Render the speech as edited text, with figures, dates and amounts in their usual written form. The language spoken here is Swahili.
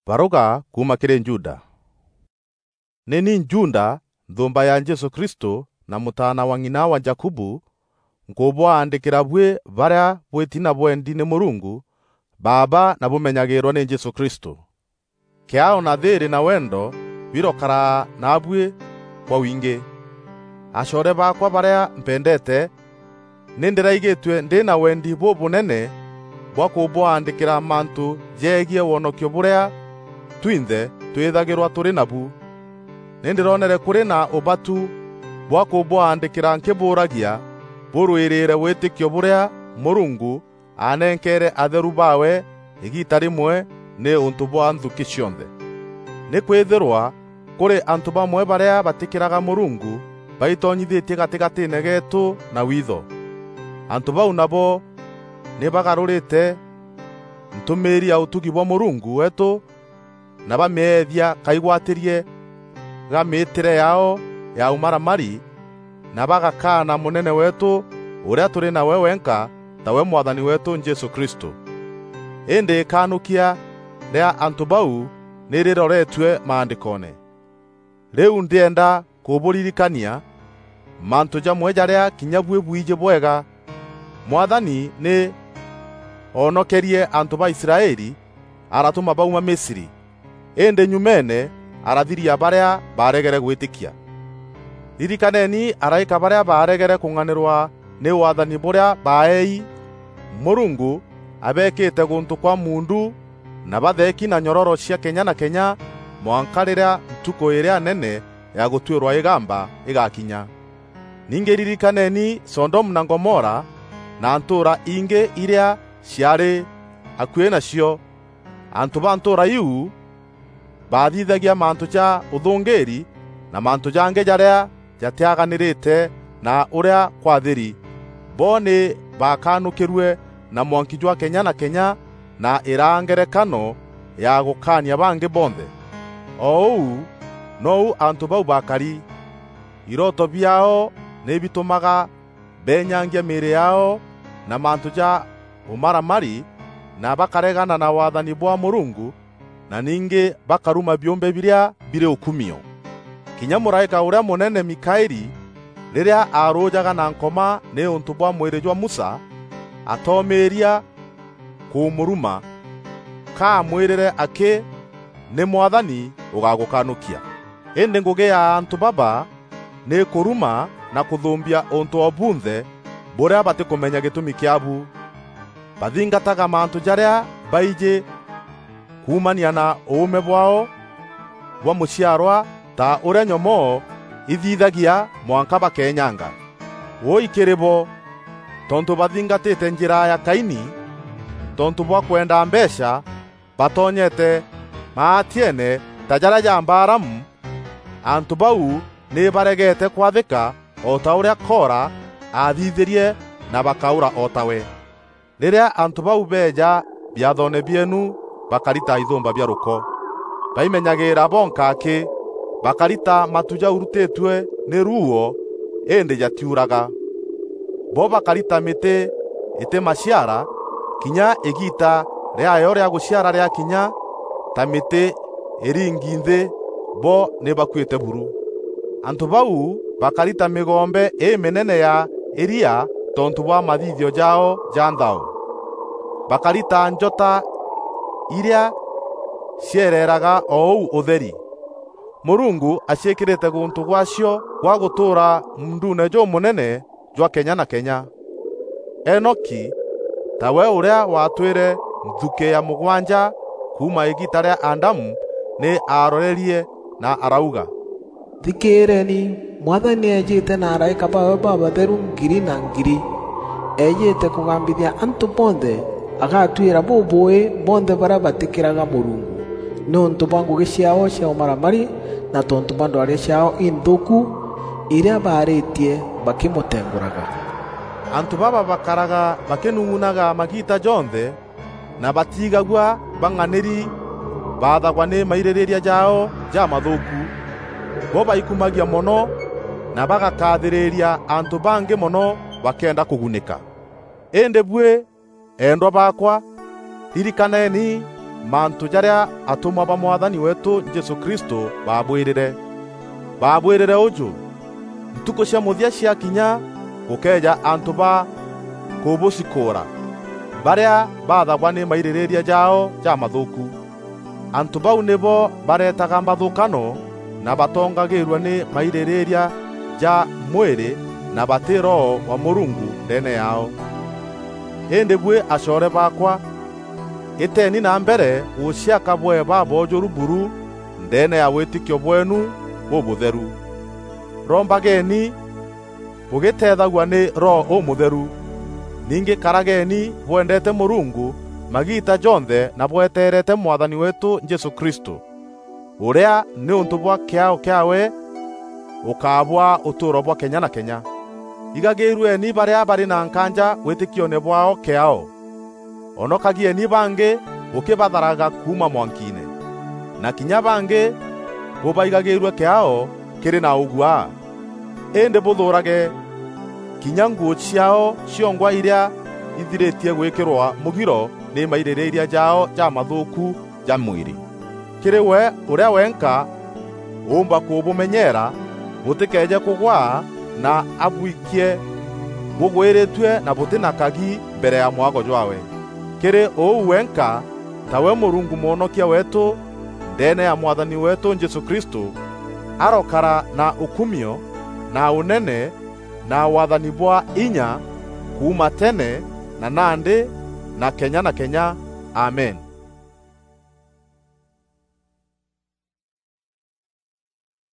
Baruga kuma kiri Juda. Nini Njunda nthumba ya Jesu Kristo na mutana wa ng'ina wa Jakubu, nkubwandikira bwe baria bwitina bwendi ni Murungu Baba na bumenyagirwa ni Jesu Kristo. Kiao na thiri na wendo birokara nabwe kwa wingi. Ashore bakwa baria mpendete, nindiraigitwe ndi na wendi bubunene bwa kubwandikira mantu jegie wonokio buria twinthe twithagirwa turi nabu. Nindironere kuri na ubatu bwa kubwandikira nkiburagia burwirire witikio buria Murungu anenkere atheru bawe igita rimwe ni untu bwa nthuki cionthe. Ni kwithirwa kuri antu bamwe baria batikiraga Murungu baitonyithitie gatigatine getu na witho. Antu bau nabo ni bagarurite ntumiri ya utugi bwa Murungu wetu na bameethia kaigwatirie gamitire yao ya umaramari na bagakana munene wetu uria turi nawe wenka tawe mwathani wetu Jesu Kristo. Indi kanukia ria antu bau niriroretwe maandikone. Riu ndienda kuburirikania mantu jamwe jaria kinyabwe bwije bwega mwathani ni onokerie antu ba Israeli aratuma bauma Misiri. Indi nyumene arathiria baria baregere gwitikia. Ririkaneni araika baria baregere kung'anirwa ni wathani buria baei Murungu abekite guntu kwa mundu na batheki na nyororo cia Kenya na Kenya mwankarira ntuko iria nene ya gutwirwa igamba igakinya. Ninge ririkaneni Sodom na Gomora na antura inge iria ciari akuye nacio. Antu ba antura iu bathithagia mantu ja uthungiri na mantu jange jaria jatiaganirite na uria kwathiri. Boni bakanukirwe na mwanki jwa Kenya na Kenya na irangerekano ya gukania bange bonthe. Ou no antu bau bakari iroto biao ne bitumaga benyangia miri yao na mantu ja umaramari na bakaregana na wathani bwa Murungu na ninge bakaruma biombe biria bire ukumio. Kinya muraika uria munene Mikaeli riria arojaga na nkoma ni untu bwa mwiri jwa Musa atomeria kumuruma ka mwirire aki ni mwathani ugagukanukia. Indi ngugi ya antu baba ni kuruma na kuthumbia untu obunthe buria batikumenya gitumi kiabu. Bathingataga mantu jaria baije kumania na uume bwao bwa muciarwa ta uria nyomo ithithagia mwanka bakenyanga. Woi kiribo tontu bathingatite njira ya Kaini, tontu bwa kwenda mbeca batonyete maatiene ta jaria ja Balamu. Antu bau ni baregete kwathika o ta uria Kora athithirie na bakaura o tawe. Riria antu bau beja biathone bienu bakarita ithumba bia ruko. Baimenyagira bonkaki bakarita matuja urutitwe ni ruo indi jatiuraga. Bo bakarita miti ite maciara kinya igita riayo ria guciara ria kinya ta miti iringinthi bo ni bakwite buru. Antu bau bakarita migombe menene ya iria tontu bwa mathithio jao janthao. Bakarita njota iria ciereraga ou utheri. Murungu aciikirite guntu gwacio gwa gutura mundune jo munene jwa Kenya na Kenya. Enoki tawe uria watwire nthuke ya mugwanja kuma igita ria Adamu ni arorerie na arauga, thikireni mwathani ejite na araika bawe babatheru ngiri na ngiri ejite kugambithia antu bonthe agatwira bubui bonthe baria batikiraga Murungu nontu bwa ngugi ciao cia umaramari na tontu bwa ndwaria ciao inthuku iria baritie bakimutenguraga. Antu baba bakaraga bakinungunaga magita jonthe na batigagwa bang'aniri bathagwa ni maiririria jao ja mathuku. Bo baikumagia mono na bagakathiriria antu bangi mono bakenda kugunika. Ende bwe endwa bakwa ririkaneni mantu jaria atuma ba mwathani wetu Jesu Kristo babwirire uju ntuko cia muthia cia kinya gukeja antu ba kubusikura baria bathagwa ni mairĩrĩria jao ja mathuku. Antu bau nibo baretaga mbathukano na batongagirwa ni mairĩrĩria ja mwiri na bati roho wa Murungu ndene yao. Indi bwe acore bakwa, iteni na mbere guciaka bwe babojoru buru ndene ya witikio bwenu bubutheru. Rombageni bugitethagwa ni roho umutheru. Ningi karageni bwendete Murungu magita jonthe na bweterete mwathani wetu Jesu Kristo, uria ni untu bwa kiao kiawe ukabwa uturo bwa kenya na kenya. Igagirweni baria bari na nkanja witikione bwao kiao. Onokagieni bange ukibatharaga kuma mwankine, na kinya bange bubaigagirwe kiao kiri na ugwa. Ende buthurage kinya nguo ciao ciongwa iria ithiritie gwikirwa mugiro ni mairĩrĩria jao ja mathuku ja mwiri. Kiri we uria wenka umba kubumenyera butikeje kugwa na abwikie bugwiritwe na butinakagi mbere ya mwago jwawe. Kiri ou wenka tawe Murungu muonokia wetu ndene ya mwathani wetu Jesu Kristo arokara na ukumio na unene na wathani bwa inya kuma tene na nandi na kenya na kenya. Amen.